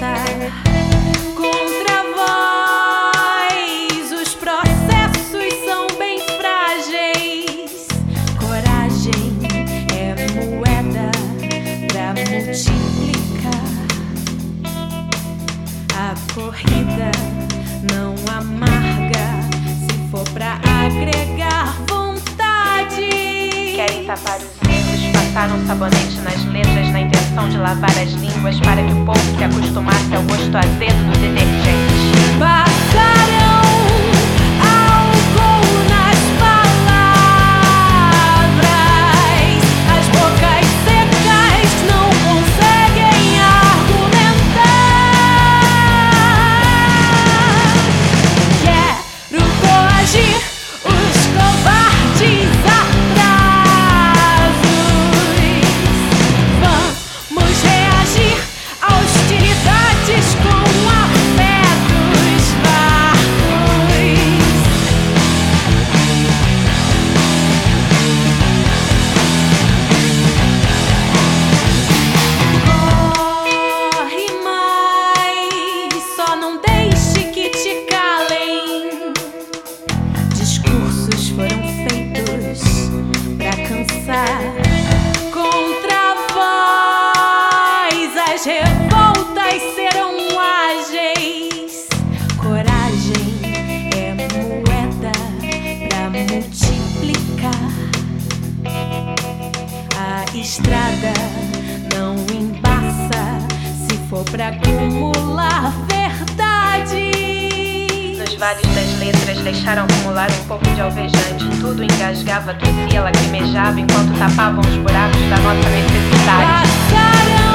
passar contra voz. Os processos são bem frágeis. Coragem é moeda pra multiplicar. A corrida não amarga se for pra agregar vontade. Querem tapar os erros, passaram sabonete nas letras na intenção de lavar as línguas para que o povo se acostumasse ao gosto azedo do detergente. Passaram álcool nas palavras. As bocas secas não conseguem argumentar. Quero coagir os covardes atrasos. Vamos reagir a hostilidades com afetos fartos. Corre mais, só não deixe que te calem. Discursos foram feitos pra cansar. Contra a voz, as revoltas serão ágeis. Coragem é moeda pra multiplicar. A estrada não embaça se for pra acumular verdade. Nos vales das letras deixaram acumular um pouco de alvejante. Tudo engasgava, tossia, lacrimejava enquanto tapavam os buracos da nossa necessidade. Passaram